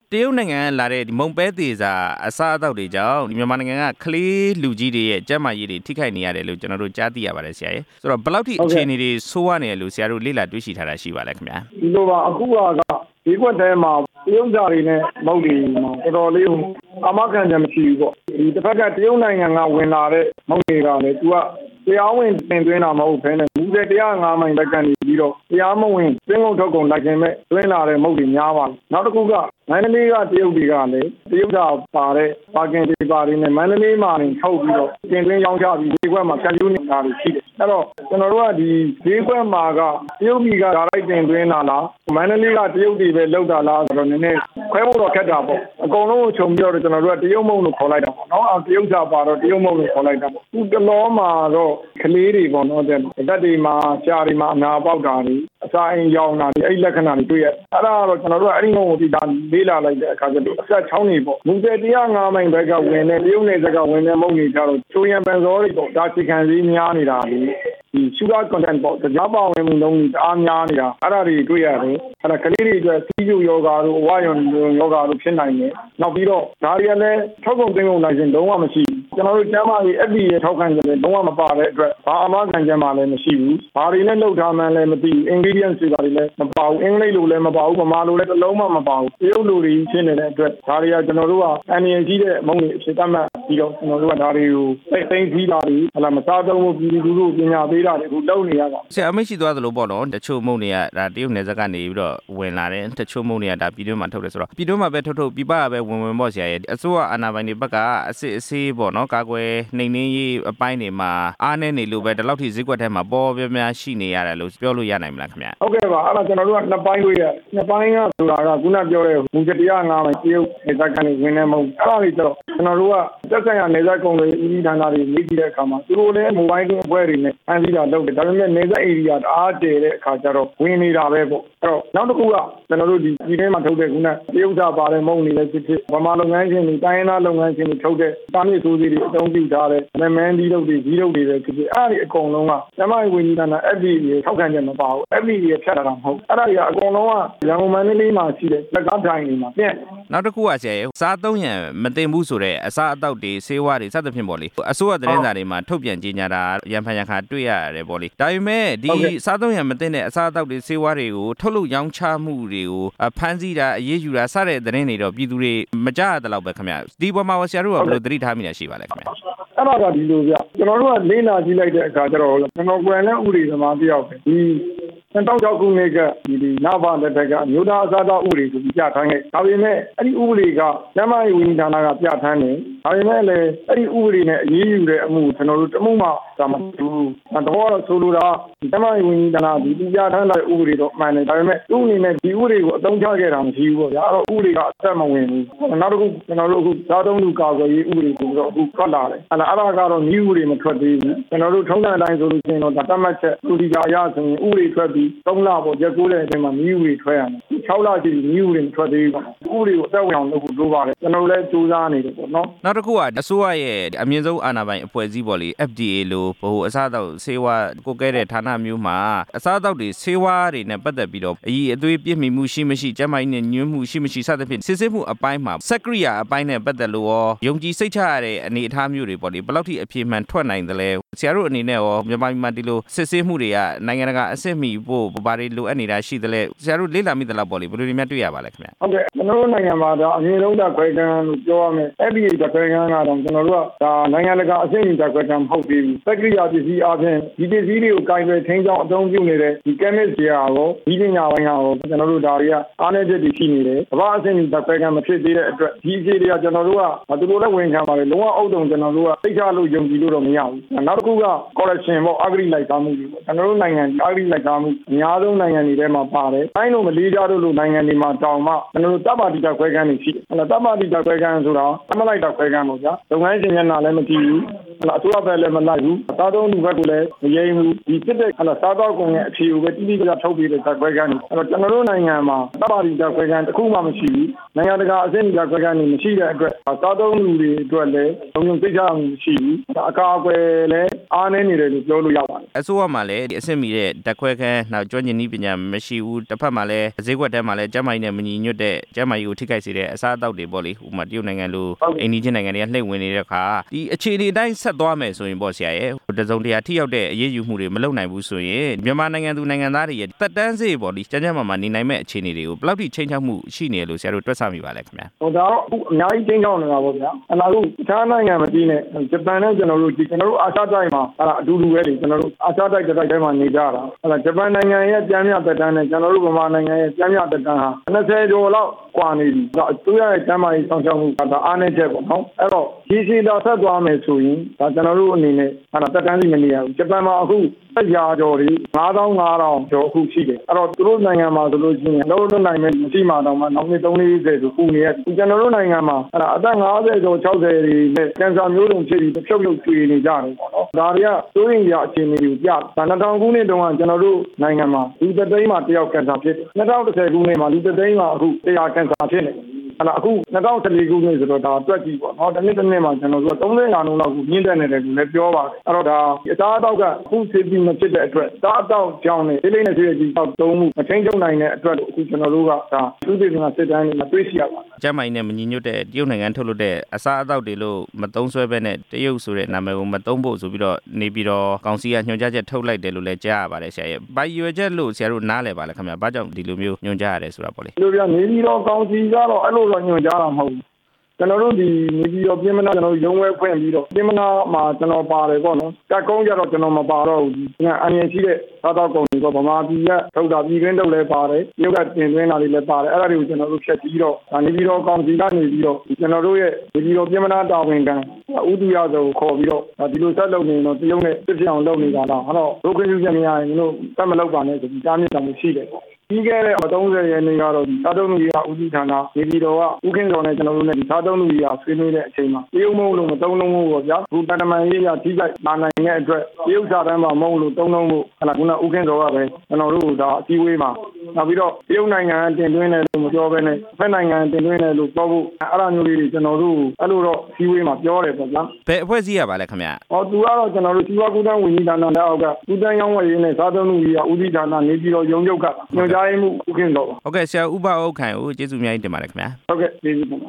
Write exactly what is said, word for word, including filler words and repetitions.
တရုတ်နိုင်ငံလာတဲ့ဒီမုံပဲသေးစာအစားအသောက်တွေကြောင့်ဒီမြန်မာနိုင်ငံကကလေးလူကြီးတွေရဲ့ကျန်းမာရေးတွေထိခိုက်နေရတယ်လို့ကျွန်တော်တို့ကြားသိရပါတယ်ဆရာရဲ့ဆိုတော့ဘယ်လောက်ထိအခြေအနေတွေဆိုးရနေတယ်လို့ဆရာတို့လေ့လာတွေ့ရှိထားတာရှိပါလဲခင်ဗျာဒီလိုပါအခုကဒီကွက်ထဲမှာတရုတ်သားတွေနဲ့မဟုတ်ဘူးတော်တော်လေးအမခံချက်မရှိဘူးပေါ့ဒီတစ်ဖက်ကတရုတ်နိုင်ငံကဝင်လာတဲ့မဟုတ်တွေကလည်းသူကတရားဝင်တင်သွင်းတာမဟုတ်ဘဲနဲ့မူတဲ့one oh fiveမိုင်ဘက်ကနေပြီးတော့တရားမဝင်တွင်းကုန်ထုတ်ကုန်လိုက်ခြင်းမဲ့တွင်းလာတဲ့မဟုတ်တွေများပါတယ်နောက်တစ်ခုကမန္တလေးကတရုတ်တွေကလည်းတရုတ်ကပါတဲ့ပါကင်တွေပါတွေနဲ့မန္တလေးမှာနေထုတ်ပြီးတော့တင်သွင်းရောင်းချပြီးဒီကွက်မှာဖြန့်ဖြူးနေတာတွေရှိတယ်အဲ့တော့ကျွန်တော်တို့ကဒီဒီကွက်မှာကတရုတ်ပြည်ကဓာတ်လိုက်တင်သွင်းလာလားမန္တလေးကတရုတ်တွေပဲလောက်တာလားဆိုတော့နည်းနည်းခွဲဖို့တော့ခက်တာပေါ့အကုန်လုံးကိုခြုံပြီးတော့ကျွန်တော်တို့ကတရုတ်မုံလို့ခေါ်လိုက်တာပေါ့နော်တရုတ်စာပါတော့တရုတ်မုံလို့ခေါ်လိုက်တာပေါ့ဒီတလောမှာတော့ကလေးတွေပေါ့နော်တဲ့တက်တွေမှာရှားတွေမှာအနာပေါက်တာတွေအစာအိမ်ရောင်တာတွေအဲ့လက္ခဏာတွေတွေ့ရအဲ့ဒါတော့ကျွန်တော်တို့ကအဲ့ဒီငုံကိုဒီဒါလေးလာလိုက်တဲ့အခါကျတော့အဆက်ချောင်းနေပေါ့မူတဲ့one oh fiveမိုင်ဘက်ကဝင်တဲ့တရုတ်နယ်စက်ကဝင်တဲ့မုံတွေကြတော့ချိုးရံပန်စောတွေပေါ့ဒါစီခံစည်းများနေတာလေဒီ sugar content ပေါ့ကြားပါဝင်မှုလုံးကြီးတအားများနေတာအဲ့ဒါတွေတွေ့ရတယ်အဲ့ဒါကလေးတွေအတွက်စီးကျူယောဂါတို့အဝါယွန်ယောဂါတို့ဖြစ်နိုင်တယ်နောက်ပြီးတော့ဒါတွေကလည်းထောက်ကုန်သိမ်းကုန်နိုင်စဉ်လုံးဝမရှိဘူးကျွန်တော်တို့ကျမ်းမာရေး F D A ရဲ့ထောက်ခံချက်လည်းလုံးဝမပါတဲ့အတွက်ဘာအမှားခံချက်မှလည်းမရှိဘူးဘာတွေနဲ့လုပ်ထားမှန်းလည်းမသိဘူး ingredients တွေလည်းမပါဘူးအင်္ဂလိပ်လိုလည်းမပါဘူးဗမာလိုလည်းတစ်လုံးမှမပါဘူးတရုတ်လိုတွေရှင်းနေတဲ့အတွက်ဒါတွေကကျွန်တော်တို့ကအန်ရကြီးတဲ့မုံတွေအဖြစ်သတ်မှတ်ပြီးတော့ကျွန်တော်တို့ကဒါတွေကိုသိသိသိတာတွေဟလာမစားသုံးဖို့ပြည်သူတို့ပညာပေးတာတွေအခုလုပ်နေရတာဆရာအမရှိသွားသလိုပေါ့နော်တချို့မုံတွေကဒါတရုတ်နယ်စပ်ကနေပြီးတော့ဝင်လာတယ်တချို့မုံတွေကဒါပြည်တွင်းမှာထုတ်တယ်ဆိုတော့ပြည်တွင်းမှာပဲထုတ်ထုတ်ပြည်ပကပဲဝင်ဝင်ပေါ့ဆရာရဲ့အစိုးရအာဏာပိုင်တွေဘက်ကအစစ်အဆေးပေါ့နော်ကာကွယ်နှိမ်နှင်းရေးအပိုင်းတွေမှာအားနည်းနေလို့ပဲဒီလောက်ထိဈေးကွက်ထဲမှာပေါ်ပြများရှိနေရတယ်လို့ပြောလို့ရနိုင်မလားခင်ဗျဟုတ်ကဲ့ပါအဲ့ဒါကျွန်တော်တို့ကနှစ်ပိုင်းတွေ့ရနှစ်ပိုင်းကဆိုတာကခုနပြောတဲ့မူကြone oh fiveမိုင်တရုတ်နယ်စပ်ကနေဝင်နေမုံအဲ့ဒါတွေတော့ကျွန်တော်တို့ကတက်ဆိုင်ရာနယ်စပ်ကုန်တွေဦးစီးဌာနတွေနေကြည့်တဲ့အခါမှာသူတို့လည်းမိုဘိုင်းကအဖွဲ့တွေနဲ့ဖန်ဆီးတာလုပ်တယ်ဒါပေမဲ့နယ်စပ်ဧရိယာတအားကျတဲ့အခါကျတော့ဝင်နေတာပဲပေါ့အဲ့တော့နောက်တစ်ခုကကျွန်တော်တို့ဒီဒီထဲမှာထုတ်တဲ့ခုနတရုတ်စာပါတဲ့မုံတွေလည်းဖြစ်ဖြစ်ဗမာလုပ်ငန်းရှင်တွေတိုင်းရင်းသားလုပ်ငန်းရှင်တွေထုတ်တဲ့တာမြစ်ဆိုးစီတွေအသုံးပြုထားတဲ့မမန်းဒီလုပ်တွေကြီးလုပ်တွေပဲဖြစ်ဖြစ်အဲ့ဒီအကုန်လုံးကကျမကြီးဝန်ကြီးဌာန F D A ရဲ့ထောက်ခံချက်မပါဘူး F D A ရဲ့ဖြတ်တာတော့မဟုတ်အဲ့ဒါတွေကအကုန်လုံးကရန်ကုန်မန္တလေးမှာရှိတဲ့လက်ကားတိုင်းတွေမှာပြန့်နောက်တစ်ခုကဆရာရဲ့စားသုံးရန်မတင်ဘူးဆိုတဲ့အစားအသောက်တွေဆေးဝါးတွေစသဖြင့်ပေါ့လေအစိုးရသတင်းစာတွေမှာထုတ်ပြန်ကြေညာတာရန်ဖန်ရန်ခါတွေ့ရတယ်ပေါ့လေဒါပေမဲ့ဒီစားသုံးရန်မတင်တဲ့အစားအသောက်တွေဆေးဝါးတွေကိုထုတ်လုပ်ရောင်းချမှုတွေကိုဖမ်းဆီးတာအရေးယူတာစတဲ့သတင်းတွေတော့ပြည်သူတွေမကြားရတဲ့လောက်ပဲခင်ဗျဒီပေါ်မှာဆရာတို့ကဘယ်လိုသတိထားမိတာရှိပါလဲခင်ဗျအဲ့ဒါကဒီလိုဗျကျွန်တော်တို့ကလေးလာကြည့်လိုက်တဲ့အခါကျတော့ကျွန်တော်ကွယ်နဲ့ဥပဒေသမားတယောက်ပဲဒီ၂၀၀၆ခုနှစ်ကဒီဒီနဘာလက်ထက်ကမြို့သားအစားအသောက်ဥပဒေကိုပြဋ္ဌာန်းခဲ့ဒါပေမဲ့အဲ့ဒီဥပဒေကကျန်းမာရေးဝန်ကြီးဌာနကပြဋ္ဌာန်းတယ်ဒါပေမဲ့လည်းအဲ့ဒီဥပဒေနဲ့အရေးယူတဲ့အမှုကျွန်တော်တို့တမှုမှဒါမှမဟုတ်တော့ဆိုလိုတာကျန်းမာရေးဝန်ကြီးဌာနဒီပြဋ္ဌာန်းတဲ့ဥပဒေတော့မှန်တယ်ဒါပေမဲ့သူ့အနေနဲ့ဒီဥပဒေကိုအသုံးချခဲ့တာမရှိဘူးပေါ့ဗျာအဲ့တော့ဥပဒေကအသက်မဝင်ဘူးနောက်တစ်ခုကျွန်တော်တို့အခုသာသုံးလူကာကွယ်ရေးဥပဒေကိုတော့အခုထွက်လာတယ်အဲ့ဒါအဲ့ဒါကတော့ဤဥပဒေမထွက်သေးဘူးကျွန်တော်တို့ထုံးစံအတိုင်းဆိုလို့ရှိရင်တော့ဒါတတ်မှတ်ချက်လူဒီကြအရဆိုရင်ဥပဒေထွက်ပြီးသုံးလပေါ့ရက်ကိုးတဲ့အချိန်မှာဤဥပဒေထွက်ရမယ်၆လရှိပြီဤဥပဒေမထွက်သေးဘူးပေါ့ဥပဒေကိုအသက်ဝင်အောင်လုပ်ဖို့လိုပါတယ်ကျွန်တော်တို့လည်းစူးစမ်းနေတယ်ပေါ့နော်နောက်တစ်ခုကအစိုးရရဲ့အမြင့်ဆုံးအာဏာပိုင်အဖွဲ့အစည်းပေါ့လေ F D A လို့ဗဟိုအစားအသောက်ဆေးဝါးကိုကဲတဲ့ဌာနမျိုးမှာအစားအသောက်တွေဆေးဝါးတွေနဲ့ပတ်သက်ပြီးတော့အကြီးအသွေးပြည့်မီမှုရှိမရှိကျန်းမာရေးနဲ့ညွှန်းမှုရှိမရှိစသဖြင့်စစ်ဆေးမှုအပိုင်းမှာစက်ကရိယာအပိုင်းနဲ့ပတ်သက်လို့ရောယုံကြည်စိတ်ချရတဲ့အနေအထားမျိုးတွေပေါ့လေဘယ်လောက်ထိအပြည့်မှန်ထွက်နိုင်သလဲဆရာတို့အနေနဲ့ရောမြန်မာပြည်မှာဒီလိုစစ်ဆေးမှုတွေကနိုင်ငံတကာအဆင့်မီဖို့ဘာတွေလိုအပ်နေတာရှိသလဲဆရာတို့လေ့လာမိသလားပေါ့လေဘယ်လိုတွေများတွေ့ရပါလဲခင်ဗျဟုတ်ကဲ့ကျွန်တော်တို့နိုင်ငံမှာဒါအမြင့်ဆုံးဓာတ်ခွဲခန်းလို့ပြောရမယ် F D A ဓာတ်ခွဲခန်းကတော့ကျွန်တော်တို့ကဒါနိုင်ငံတကာအဆင့်မီဓာတ်ခွဲခန်းမဟုတ်သေးဘူးစက်ကရိယာပစ္စည်းအပြင်ဒီပစ္စည်းတွေကိုကိုင်တွယ်ထိန်းကျောင်းအသုံးပြုနေတဲ့ဒီ chemist တွေရောဒီပညာပိုင်းရောကျွန်တော်တို့ဒါတွေကအားနည်းချက်တွေရှိနေတယ်။ဘာအဆင့်ဒီဓာတ်ခွဲခန်းမဖြစ်သေးတဲ့အတွက်ဒီအခြေတွေကကျွန်တော်တို့ကသူတို့လည်းဝင်ခံပါတယ်လုံးဝအုပ်တုံကျွန်တော်တို့ကသိချလို့ယုံကြည်လို့တော့မရဘူး။နောက်တစ်ခုက correction ပေါ့ agri လိုက်သားမှုတွေပေါ့ကျွန်တော်တို့နိုင်ငံ agri လိုက်သားမှုအများဆုံးနိုင်ငံတွေထဲမှာပါတယ်။တိုင်းလို့မလေးကြတို့လိုနိုင်ငံတွေမှာတောင်မှကျွန်တော်တို့တပ်ပါတီဓာတ်ခွဲခန်းတွေရှိတယ်။အဲ့တော့တပ်ပါတီဓာတ်ခွဲခန်းဆိုတာတမလိုက်ဓာတ်ခွဲခန်းပေါ့ဗျာ။လုပ်ငန်းရှင်မျက်နှာလည်းမကြည့်ဘူး။အစိုးရဘက်လည်းမလိုက်ဘူးစားသုံးသူဘက်ကလည်းမရင်းဘူးဒီစစ်တဲ့စားသောက်ကုန်ရဲ့အခြေကိုပဲတိတိကျကျထုတ်ပြီးတဲ့ဓာတ်ခွဲခန်းအဲ့တော့ကျွန်တော်တို့နိုင်ငံမှာသဘာဝဓာတ်ခွဲခန်းတစ်ခုမှမရှိဘူးနိုင်ငံတကာအဆင့်ဓာတ်ခွဲခန်းတွေမရှိတဲ့အတွက်စားသုံးသူတွေအတွက်လည်းလုံခြုံစိတ်ချမှုမရှိဘူးအကာအကွယ်လည်းအားနည်းနေတယ်လို့ပြောလို့ရပါတယ်အစိုးရမှာလည်းအဆင့်မီတဲ့ဓာတ်ခွဲခန်းနောက်ကျွမ်းကျင်နည်းပညာမရှိဘူးတစ်ဖက်မှာလည်းဈေးကွက်ထဲမှာလည်းကျန်းမာရေးနဲ့မညီညွတ်တဲ့ကျန်းမာရေးကိုထိခိုက်စေတဲ့အစားအသောက်တွေပေါ့လေဥပမာတရုတ်နိုင်ငံလိုအိန္ဒိယနိုင်ငံတွေကလှည့်ဝင်နေတဲ့အခါဒီအခြေအနေတိုင်းဆက်သွားမယ်ဆိုရင်ပေါ့ဆရာရဲ့တစုံတရာထိရောက်တဲ့အရေးယူမှုတွေမလုပ်နိုင်ဘူးဆိုရင်မြန်မာနိုင်ငံသူနိုင်ငံသားတွေရဲ့တက်တန်းစေ့ပေါ့ဒီကျန်းကျန်းမာမာနေနိုင်မဲ့အခြေအနေတွေကိုဘယ်လောက်ထိချိန်ချောက်မှုရှိနေလို့ဆရာတို့တွက်ဆမိပါလဲခင်ဗျာဟိုတော့အများကြီးချိန်ချောက်နေတာပေါ့ဗျာအဲ့ဒါကတခြားနိုင်ငံမပြီးနဲ့ဂျပန်နဲ့ကျွန်တော်တို့ဒီကျွန်တော်တို့အာရှတိုက်မှာအဲ့ဒါအတူတူပဲလေကျွန်တော်တို့အာရှတိုက်တစ်တိုက်ထဲမှာနေကြတာအဲ့ဒါဂျပန်နိုင်ငံရဲ့ကျန်းမာတက်တန်းနဲ့ကျွန်တော်တို့ဗမာနိုင်ငံရဲ့ကျန်းမာတက်တန်းဟာ၂၀ကျော်လောက်ကွာနေပြီဒါအစိုးရရဲ့ကျန်းမာရေးဆောင်ရှောက်မှုကဒါအားနည်းချက်ပေါ့နော်အဲ့တော့ဒီစီတော့ဆက်သွားမယ်ဆိုရင်ဒါကျွန်တော်တို့အနေနဲ့အဲ့ဒါတက်တန်းစီမနေရဘူးဂျပန်မှာအခုဆက်ရာကျော်တွေ၅သောင်း၅ထောင်ကျော်အခုရှိတယ်အဲ့တော့သူတို့နိုင်ငံမှာဆိုလို့ရှိရင်လုံးလုံးနိုင်မဲ့မရှိမှတော့မှနောက်နှစ်၃၄၀ဆိုခုနေရကျွန်တော်တို့နိုင်ငံမှာအဲ့ဒါအသက်၅၀ကျော်၆၀တွေနဲ့ကင်ဆာမျိုးစုံဖြစ်ပြီးတစ်ဖြုတ်ဖြုတ်ကျွေနေကြတယ်ပေါ့နော်ဒါတွေကစိုးရိမ်စရာအခြေအနေတွေကိုပြဒါ၂၀၀၀ခုနှစ်တုန်းကကျွန်တော်တို့နိုင်ငံမှာလူတစ်သိန်းမှာတယောက်ကင်ဆာဖြစ်တယ်၂၀၁၀ခုနှစ်မှာလူတစ်သိန်းမှာအခုတရာကင်ဆာဖြစ်နေအဲ့ဒါအခု၂၀၁၄ခုနှစ်ဆိုတော့ဒါတွက်ကြည့်ပေါ့နော်တစ်နှစ်တစ်နှစ်မှာကျွန်တော်တို့သုံး၀ရာနှုန်းလောက်ကိုမြင့်တက်နေတယ်လို့လည်းပြောပါတယ်အဲ့တော့ဒါအစားအသောက်ကအခုစေပြီးမဖြစ်တဲ့အတွက်စားအသောက်ကြောင်းနဲ့ဒီလေးနဲ့ဆွေးကြီးတောက်သုံးမှုမထိန်ချုပ်နိုင်တဲ့အတွက်အခုကျွန်တော်တို့ကဒါသူ့ပြည်ကစစ်တမ်းတွေမှာတွေးရှိရပါတယ်ကျန်းမာရေးနဲ့မညီညွတ်တဲ့တရုတ်နိုင်ငံထုတ်လုပ်တဲ့အစားအသောက်တွေလို့မသုံးဆွဲဘဲနဲ့တရုတ်ဆိုတဲ့နာမည်ကိုမသုံးဖို့ဆိုပြီးတော့နေပြီးတော့ကောင်စီကညွှန်ကြားချက်ထုတ်လိုက်တယ်လို့လည်းကြားရပါတယ်ဆရာရဲ့ဘာရွယ်ချက်လို့ဆရာတို့နားလည်ပါလဲခင်ဗျာဘာကြောင့်ဒီလိုမျိုးညွှန်ကြားရတယ်ဆိုတာပေါ့လေလို့ပြနေပြီးတော့ကောင်စီကတော့အဲ့လိုတော့ညွှန်ကြားတာမဟုတ်ဘူးကျွန်တော်တို့ဒီနေပြီးတော့ပြင်မနာကျွန်တော်ရုံးဝဲဖွင့်ပြီးတော့ပြင်မနာမှာကျွန်တော်ပါတယ်ပေါ့နော်တက်ကုန်းကြတော့ကျွန်တော်မပါတော့ဘူးဒီအန်ရရှိတဲ့သာတော့ကုန်းတွေပေါ့ဗမာပြည်ကထုတ်တာပြည်တွင်းထုတ်လဲပါတယ်ရုပ်ကတင်သွင်းတာတွေလည်းပါတယ်အဲ့ဒါတွေကိုကျွန်တော်တို့ဖြတ်ပြီးတော့ဒါနေပြီးတော့ကောင်စီကနေပြီးတော့ကျွန်တော်တို့ရဲ့နေပြီးတော့ပြင်မနာတာဝန်ခံဥဒုရဆိုခေါ်ပြီးတော့ဒီလိုဆက်လုပ်နေတော့တရုတ်နဲ့ပြည့်အောင်လုပ်နေတာတော့ဟောတော့ဒုက္ခယူချက်မရရင်တို့တတ်မလုပ်ပါနဲ့ဆိုပြီးတားမြစ်တာမျိုးရှိတယ်ပေါ့ပြီးခဲ့တဲ့၃၀ရက်နေ့ကတော့ဒီစားသုံးမှုကြီးကဦးစီးဌာနနေပြည်တော်ကဥခင်တော်နဲ့ကျွန်တော်တို့နဲ့ဒီစားသုံးမှုကြီးကဆွေးနွေးတဲ့အချိန်မှာတရုတ်မုံလို့မသုံးလုံးဘူးပေါ့ဗျာဘူးတန်တမန်ရေးရထိခိုက်လာနိုင်တဲ့အတွက်တရုတ်စာတမ်းမှာမုံလို့သုံးလုံးဖို့ဟလာခုနဥခင်တော်ကပဲကျွန်တော်တို့ဒါအစည်းအဝေးမှာနောက်ပြီးတော့တရုတ်နိုင်ငံတင်သွင်းတယ်လို့မပြောဘဲနဲ့ဖက်နိုင်ငံတင်သွင်းတယ်လို့ပြောဖို့အဲ့လိုမျိုးလေးတွေကျွန်တော်တို့အဲ့လိုတော့အစည်းအဝေးမှာပြောတယ်ပေါ့ဗျာဘယ်အဖွဲ့အစည်းရပါလဲခင်ဗျဟောသူကတော့ကျွန်တော်တို့စီဝါကူတန်းဝန်ကြီးဌာနလက်အောက်ကကူတန်းရောင်းဝယ်ရေးနဲ့စားသုံးမှုကြီးကဦးစီးဌာနနေပြည်တော်ရုံးချုပ်ကညွှန်ကြားရေးမှူးဥခင်တော်ပါဟုတ်ကဲ့ဆရာဥပဥက္ခိုင်ကိုကျေးဇူးအများကြီးတင်ပါတယ်ခင်ဗျာဟုတ်ကဲ့ကျေးဇူးပါ